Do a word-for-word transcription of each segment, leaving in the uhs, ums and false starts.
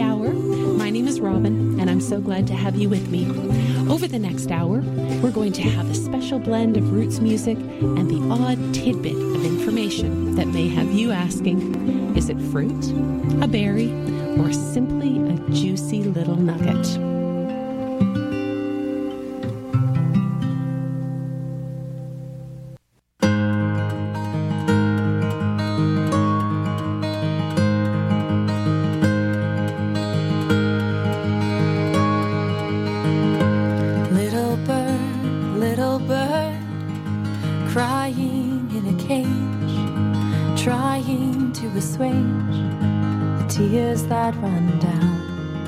hour. My name is Robin, and I'm so glad to have you with me. Over the next hour, we're going to have a special blend of roots music and the odd tidbit of information that may have you asking, is it fruit, a berry, or simply a juicy little nugget? Tears that run down,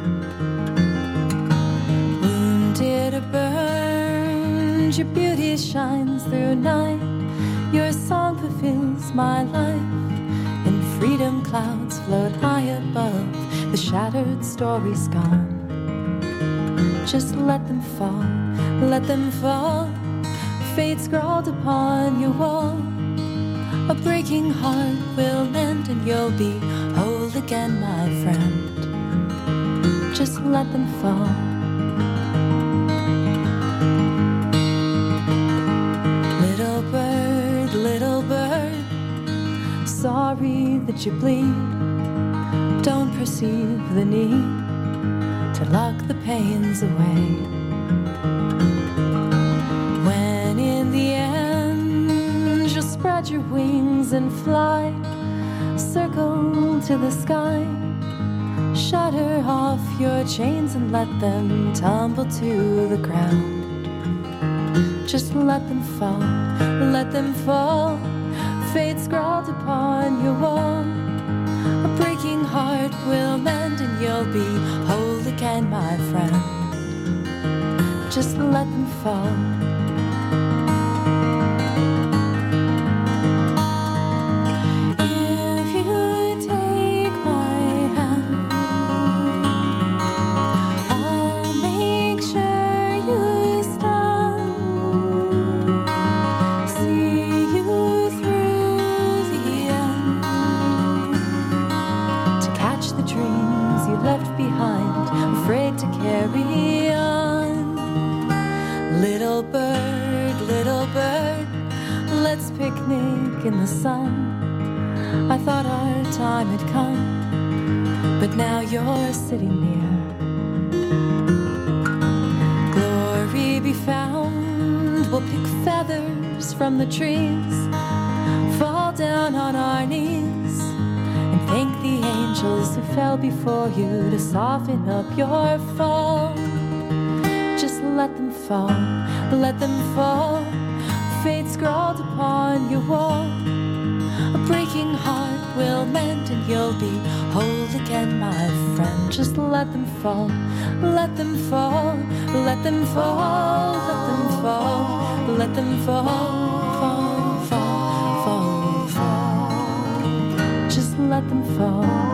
wounded or burned, your beauty shines through night. Your song fulfills my life, and freedom clouds float high above the shattered stories gone. Just let them fall, let them fall. Fate scrawled upon your wall. A breaking heart will mend, and you'll be whole again, my friend. Just let them fall. Little bird, little bird, sorry that you bleed. Don't perceive the need to lock the pains away. When in the end you'll spread your wings and fly, circle to the sky, shatter off your chains and let them tumble to the ground. Just let them fall, let them fall. Fate scrawled upon your wall. A breaking heart will mend, and you'll be whole again, my friend. Just let them fall. In the sun, I thought our time had come, but now you're sitting near. Glory be found, we'll pick feathers from the trees, fall down on our knees, and thank the angels who fell before you to soften up your fall. Just let them fall, let them fall. Fate scrawled upon your wall. A breaking heart will mend, and you'll be whole again, my friend. Just let them fall, let them fall, let them fall, let them fall, let them fall, fall, fall, fall, fall. Just let them fall.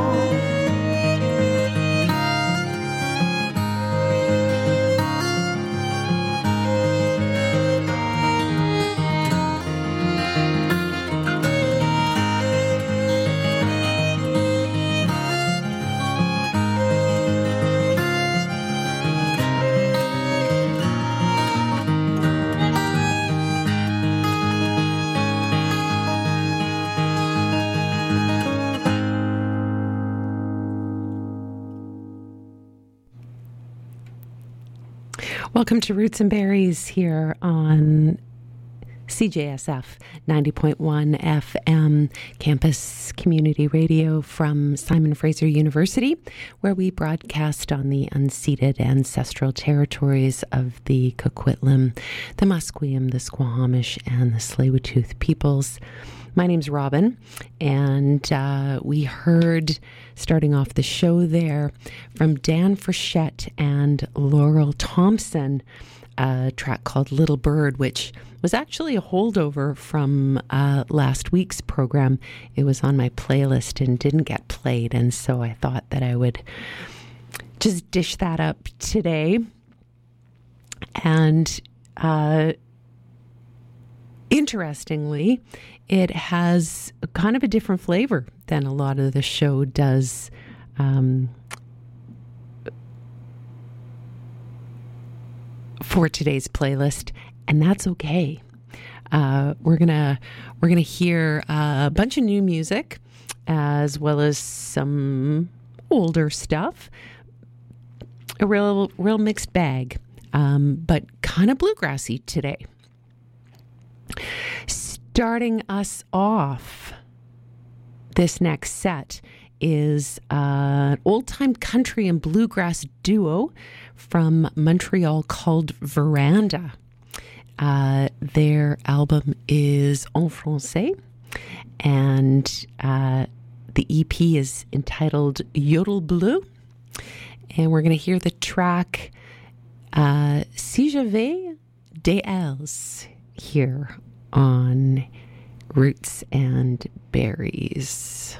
Welcome to Roots and Berries here on C J S F ninety point one F M, campus community radio from Simon Fraser University, where we broadcast on the unceded ancestral territories of the Coquitlam, the Musqueam, the Squamish, and the Tsleil-Waututh peoples. My name's Robin, and uh, we heard, starting off the show there, from Dan Frechette and Laurel Thompson, a track called Little Bird, which was actually a holdover from uh, last week's program. It was on my playlist and didn't get played, and so I thought that I would just dish that up today. And uh, interestingly, it has kind of a different flavor than a lot of the show does um, for today's playlist, and that's okay. Uh, we're gonna we're gonna hear a bunch of new music, as well as some older stuff. A real real mixed bag, um, but kind of bluegrassy today. Starting us off, this next set is uh, an old-time country and bluegrass duo from Montreal called Veranda. Uh, their album is En Français, and uh, the E P is entitled Yodel Bleu. And we're going to hear the track uh, Si j'avais des ailes here on Roots and Berries.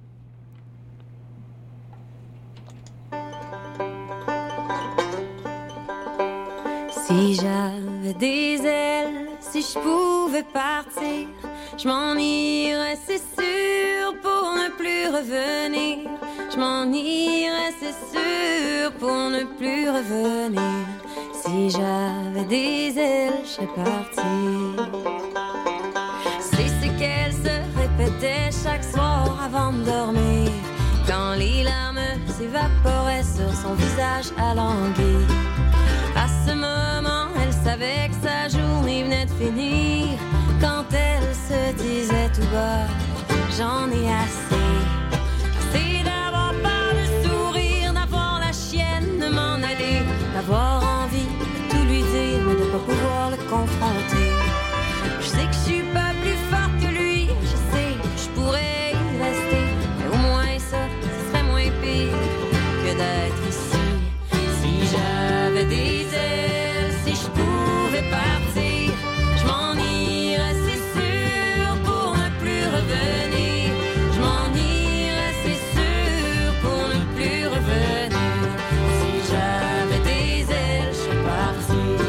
Si j'avais des ailes, si je pouvais partir, je m'en irais, c'est sûr, pour ne plus revenir. Je m'en irais, c'est sûr, pour ne plus revenir. Si j'avais des ailes, je serais partie. C'est ce qu'elle se répétait chaque soir avant de dormir, quand les larmes s'évaporaient sur son visage alangui. À ce moment, elle savait que sa journée venait de finir, quand elle se disait tout bas, j'en ai assez. Assez d'avoir pas de sourire, d'avoir la chienne, de m'en aller, d'avoir envie de tout lui dire, mais de pas pouvoir le confronter. Je sais que je suis pas plus forte que lui, je sais que je pourrais y rester, mais au moins ça, ce serait moins pire que d'être ici. Si j'avais des ailes, si je pouvais partir, je m'en irais, c'est sûr, pour ne plus revenir. Je m'en irais, c'est sûr, pour ne plus revenir. Si j'avais des ailes, je serais partie.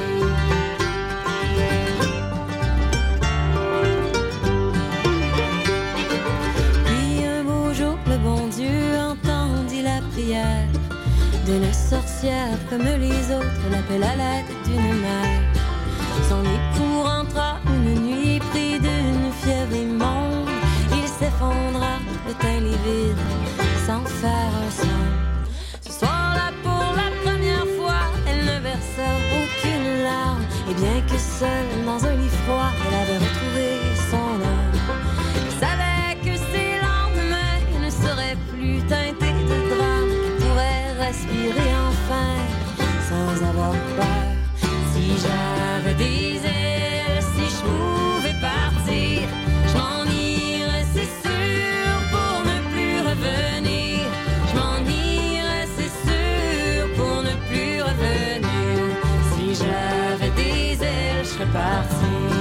Puis un beau jour, le bon Dieu entendit la prière d'une sorcière comme les autres, l'appel à l'aide d'une mère. Son époux rentra une nuit pris d'une fièvre immonde. Il s'effondra, le teint livide, sans faire un son. Ce soir-là, pour la première fois, elle ne versa aucune larme. Et bien que seule dans un lit froid, elle avait retrouvé son âme. Elle savait que ses lendemains ne seraient plus teintés de drame, qu'elle pourrait respirer enfin sans avoir peur. Si j'avais des ailes, si je pouvais partir, je m'en irais, c'est sûr, pour ne plus revenir. Je m'en irais, c'est sûr, pour ne plus revenir. Si j'avais des ailes, je serais partie.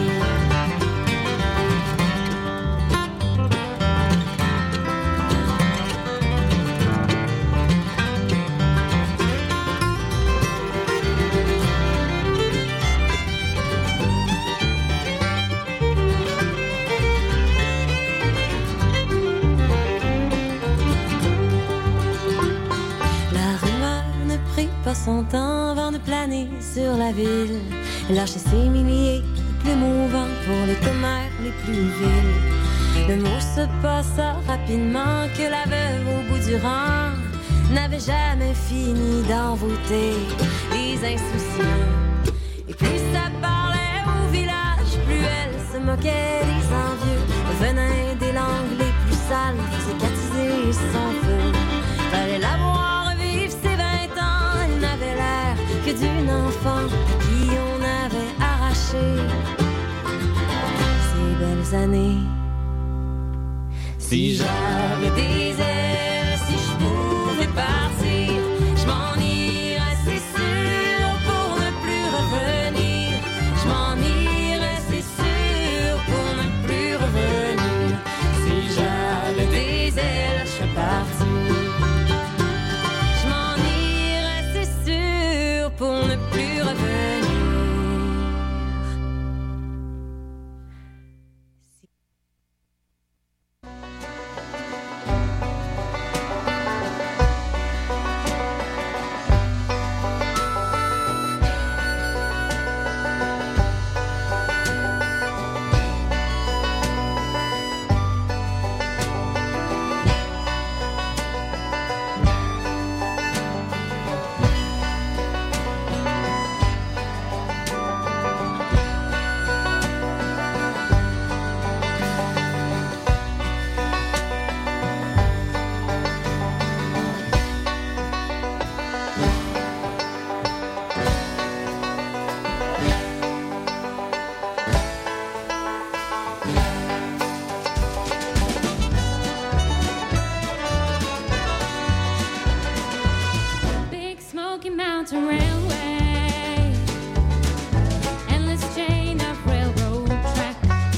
Pas son temps avant de planer sur la ville, lâcher ses milliers de plumes au vent pour les commères les plus viles. Le mot se passa rapidement que la veuve au bout du rang n'avait jamais fini d'envoûter les insouciants. Et plus ça parlait au village, plus elle se moquait des envieux. Le venin des langues les plus sales faisait attiser son feu. Fallait la voir revivre ses vingt ans, elle n'avait l'air que d'une enfant qui on avait arraché ces belles années. Si j'avais des ailes, si je pouvais partir, je m'en irais, c'est sûr, pour ne plus revenir. Je m'en irais, c'est sûr, pour ne plus revenir. Si j'avais des ailes, je serais partie. Je m'en irais, c'est sûr, pour ne plus revenir. Mountain Railway, endless chain of railroad track.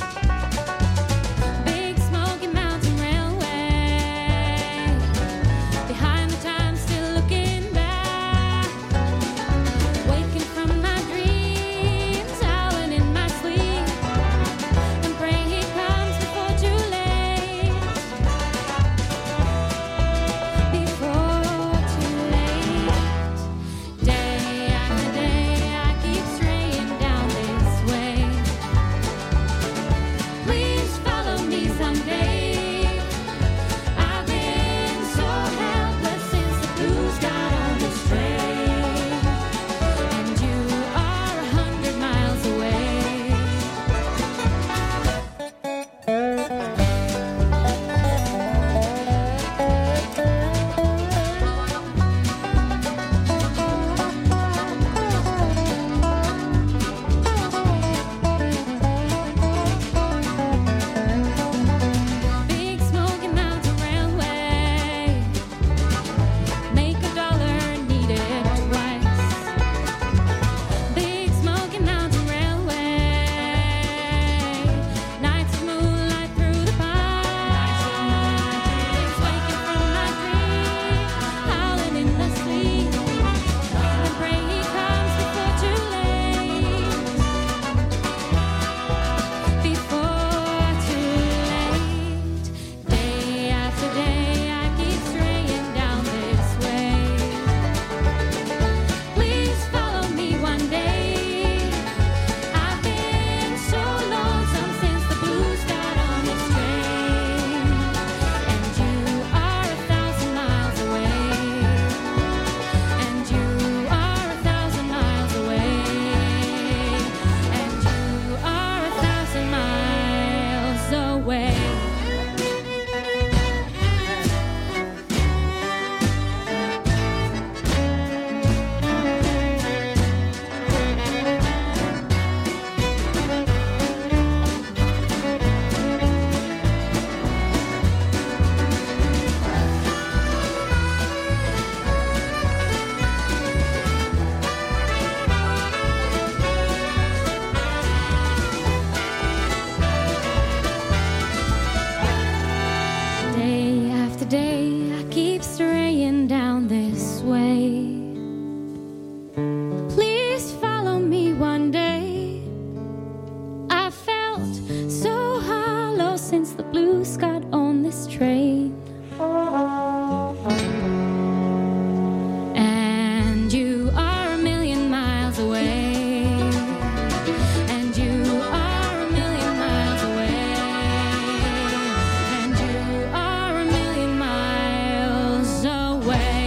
Big Smoky Mountain Railway, behind the time, still looking back. Waking from my dreams, howling in my sleep, and pray he comes before too late. Before too late. Day after day I keep straying down this way. Please follow me someday. I've been so helpless since the blues got on this train, and you are a hundred miles away. Big Smoky Mountain Railway, make a dollar, need it twice. Big Smoky Mountain Railway, nights of moonlight through the pines. Waking from my dream, howling in the sleep, and pray he comes before too late. Before too late. Day after day I keep straying down this way. Please follow me one day. I've been so lonesome since the blues got on this train, and you are a thousand miles away. And you are a thousand miles away. And you are a thousand miles away. Day after day I keep straying down this way. Please follow me one day. I felt so hollow since the blues got on this train, and you are a million miles away. And you are a million miles away. And you are a million miles away.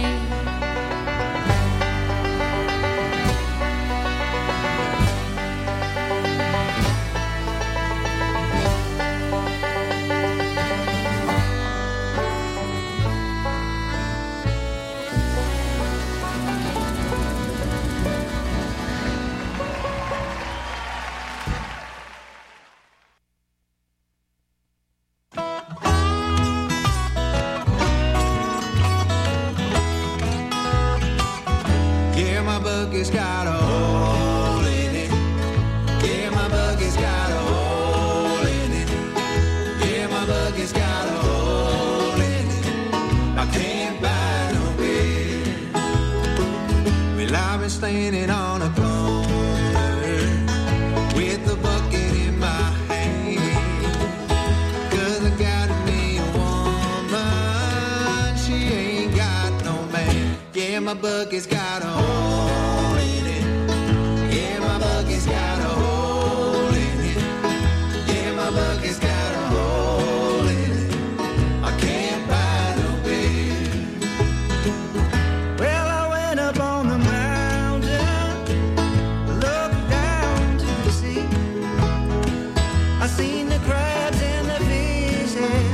Yeah, my buggy's got a hole in it. Yeah, my buggy's got a hole in it. Yeah, my buggy's got a hole in it. I can't buy no beer. Well, I've been standing on a corner with the bucket in my hand, 'cause I got me a woman, she ain't got no man. Yeah, my buggy's got a hole in it. Yeah, my buggy's got a hole in it. Yeah, my buggy's got a hole in it. I can't buy no beer. Well, I went up on the mountain, looked down to the sea. I seen the crabs and the fishes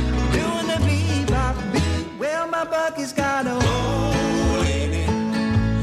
doing the bebop beat. Well, my bucket's got a hole in it.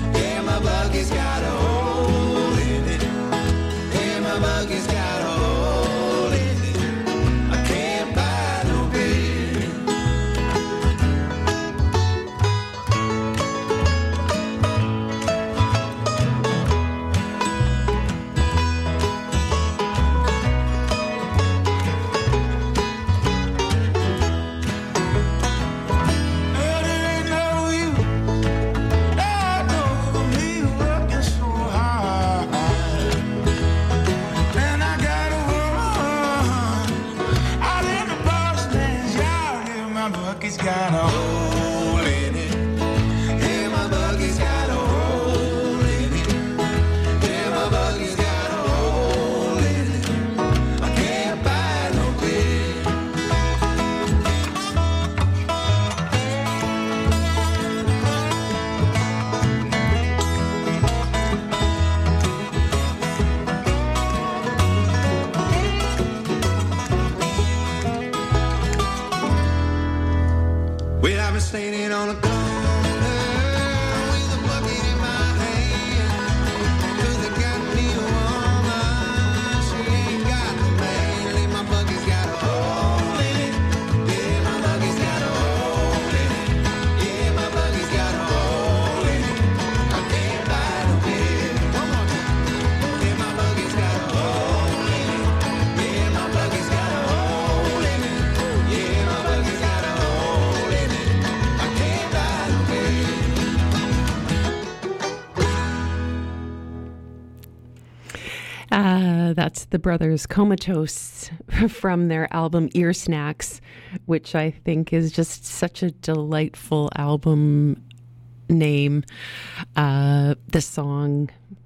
Uh, that's the Brothers Comatose from their album Ear Snacks, which I think is just such a delightful album name. Uh, the song,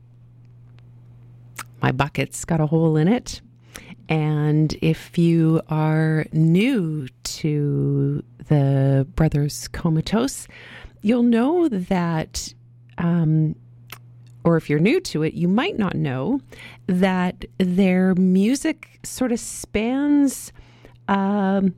My Bucket's Got a Hole in It. And if you are new to the Brothers Comatose, you'll know that... Um, or if you're new to it, you might not know that their music sort of spans um,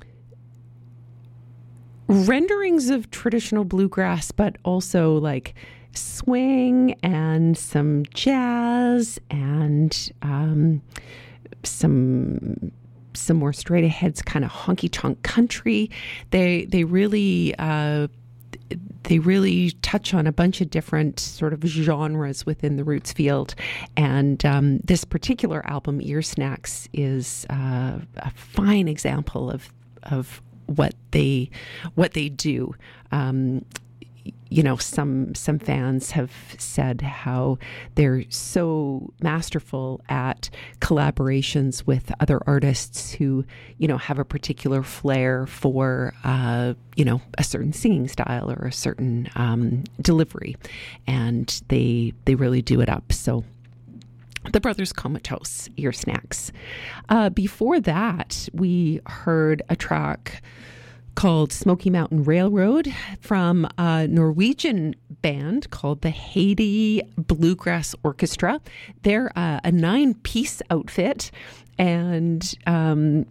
renderings of traditional bluegrass, but also like swing and some jazz and um, some some more straight ahead kind of honky tonk country. They they really. Uh, They really touch on a bunch of different sort of genres within the roots field. And um, this particular album, Ear Snacks, is uh, a fine example of of what they what they do. Um, you know, some some fans have said how they're so masterful at collaborations with other artists who, you know, have a particular flair for, uh, you know, a certain singing style or a certain um, delivery, and they they really do it up. So, the Brothers Comatose, Ear Snacks. Uh, before that, we heard a track called Smoky Mountain Railroad from a Norwegian band called the Haiti Bluegrass Orchestra. They're uh, a nine-piece outfit, and um,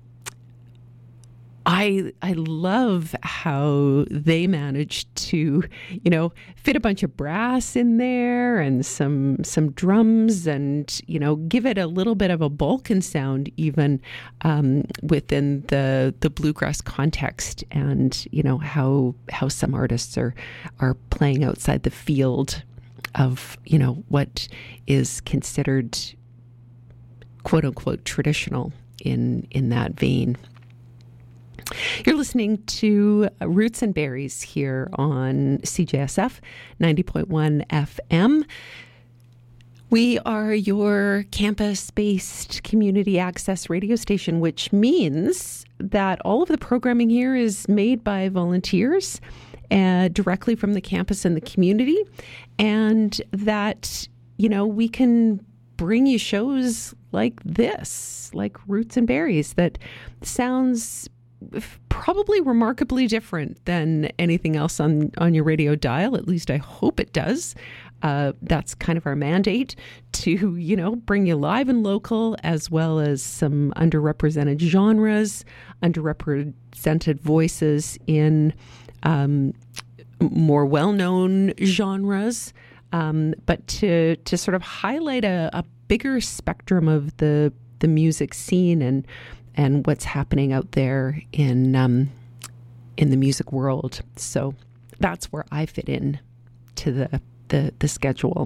I I love how they managed to, you know, fit a bunch of brass in there and some some drums, and, you know, give it a little bit of a Balkan sound even um, within the the bluegrass context. And, you know, how how some artists are are playing outside the field of, you know, what is considered quote unquote traditional in in that vein. You're listening to Roots and Berries here on C J S F ninety point one F M. We are your campus-based community access radio station, which means that all of the programming here is made by volunteers uh, directly from the campus and the community, and that, you know, we can bring you shows like this, like Roots and Berries, that sounds probably remarkably different than anything else on, on your radio dial. At least I hope it does. Uh, that's kind of our mandate, to, you know, bring you live and local, as well as some underrepresented genres, underrepresented voices in um, more well-known genres, um, but to to sort of highlight a, a bigger spectrum of the the music scene and and what's happening out there in um, in the music world. So that's where I fit in to the the, the schedule.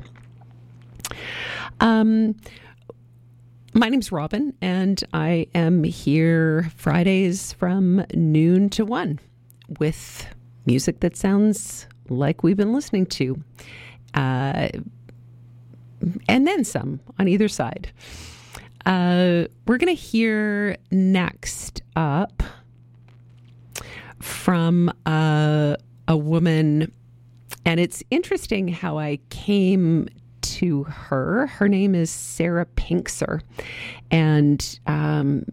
Um, my name's Robin, and I am here Fridays from noon to one with music that sounds like we've been listening to, uh, and then some on either side. Uh, we're going to hear next up from uh, a woman, and it's interesting how I came to her. Her name is Sarah Pinkser, and um,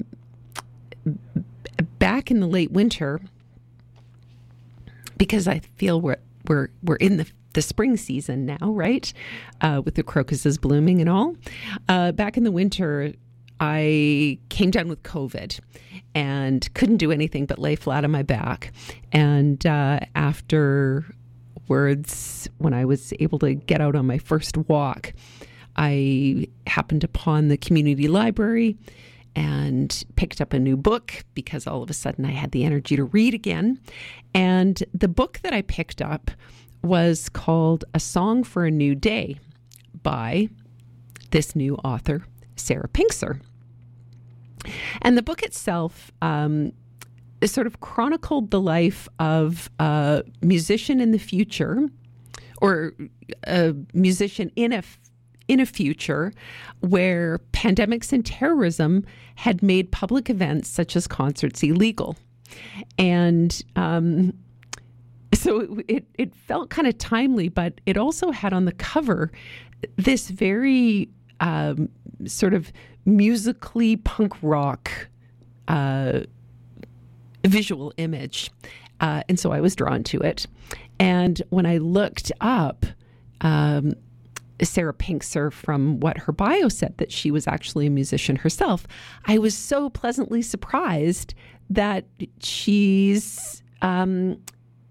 back in the late winter, because I feel we're we're we're in the the spring season now, right? Uh, with the crocuses blooming and all. Uh, back in the winter, I came down with COVID and couldn't do anything but lay flat on my back. And uh, afterwards, when I was able to get out on my first walk, I happened upon the community library and picked up a new book because all of a sudden I had the energy to read again. And the book that I picked up was called A Song for a New Day by this new author, Sarah Pinkser. And the book itself um, sort of chronicled the life of a musician in the future, or a musician in a in a future where pandemics and terrorism had made public events such as concerts illegal. And um, so it, it, it felt kind of timely, but it also had on the cover this very um, sort of musically punk rock uh, visual image. Uh, and so I was drawn to it. And when I looked up um, Sarah Pinkser, from what her bio said, that she was actually a musician herself, I was so pleasantly surprised that she's... Um,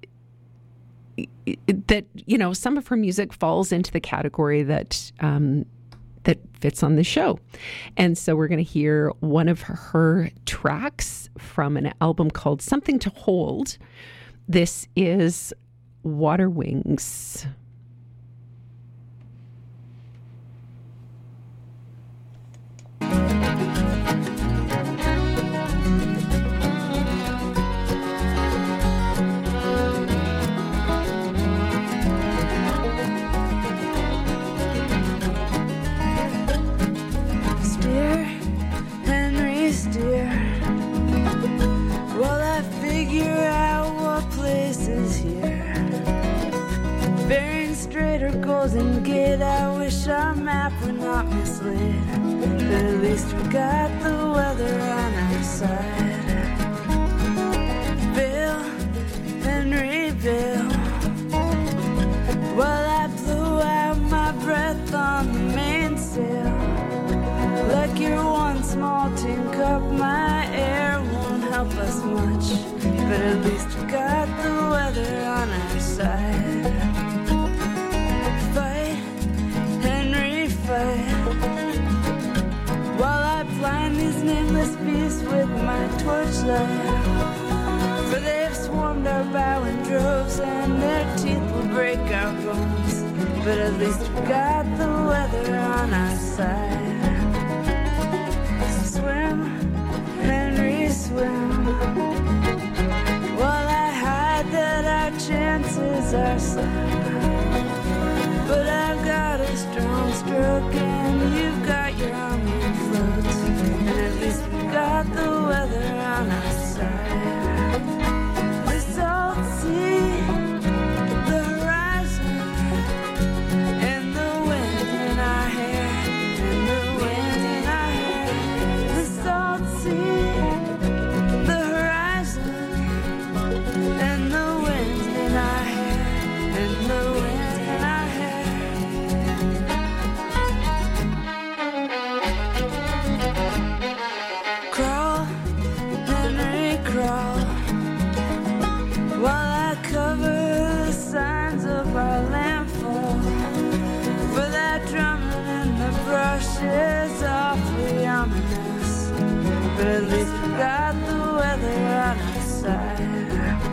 that, you know, some of her music falls into the category that um, that fits on the show. And so we're going to hear one of her tracks from an album called Something to Hold. This is Water Wings. Golden Gate, I wish our map were not misled, but at least we got the weather on our side. Bill, Henry Bill, while I blew out my breath on the mainsail, like your one small tin cup, my air won't help us much, but at least we got the weather on our side. While I blind these nameless beasts with my torchlight, for they've swarmed our bow in droves and their teeth will break our bones, but at least we got the weather on our side. Swim, Henry, swim, while I hide that our chances are slim. But I've got a strong stroke and you've got your arm afloat, and at least we got the weather on our side. The salt sea, the horizon, and the wind in our hair, and the wind in our hair. The salt sea, the horizon, and the wind in our hair, and the wind. Is awfully ominous, but at least we got the weather on our side.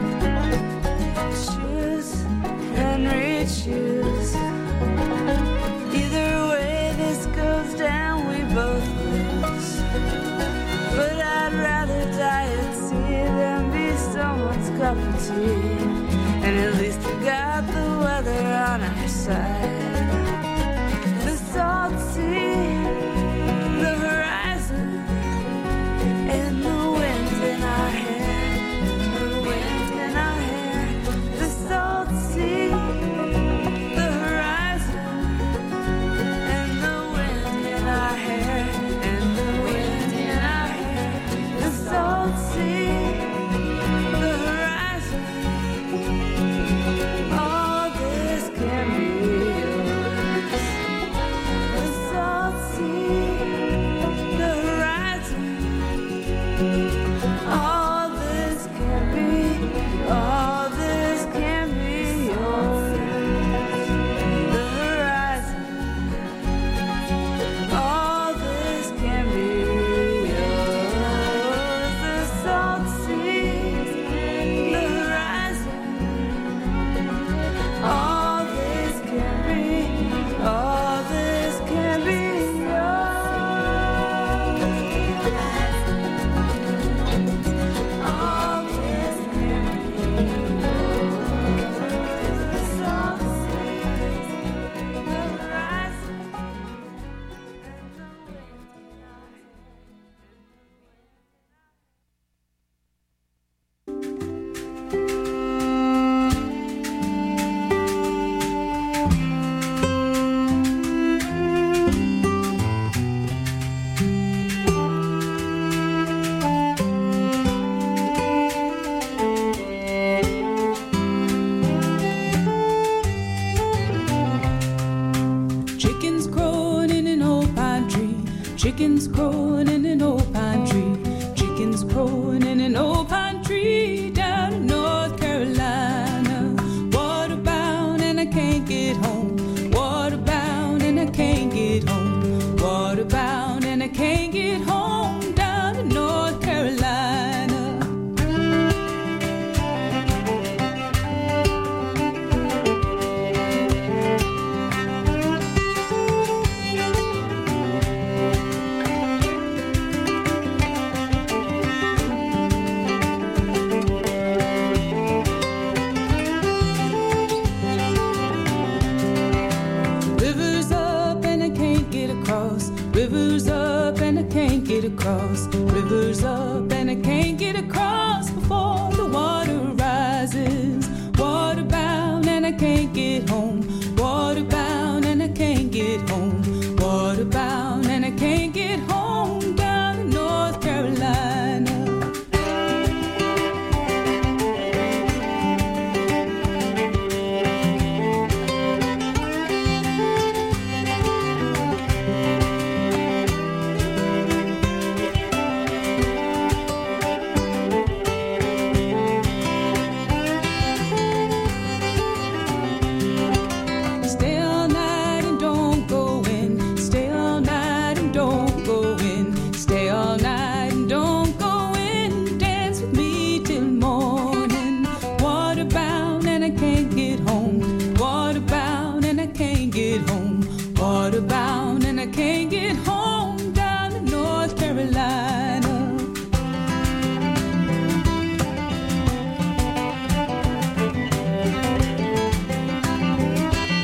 Choose, Henry, choose. Either way this goes down, we both lose. But I'd rather die at sea than be someone's cup of tea, and at least we got the weather on our side. The salt sea, the horizon, and the wind in our hair, the wind in our hair. The salt sea, the horizon, and the wind in our hair, and the wind in our hair. The salt sea, the horizon. All this can be yours. Chickens crowing in an old pine tree. Chickens crowing in an old pine tree down in North Carolina. Waterbound and I can't get home. Waterbound and I can't get home. Waterbound and I can't get home down in North Carolina. Rivers up and I can't get across. Rivers up and I can't get across.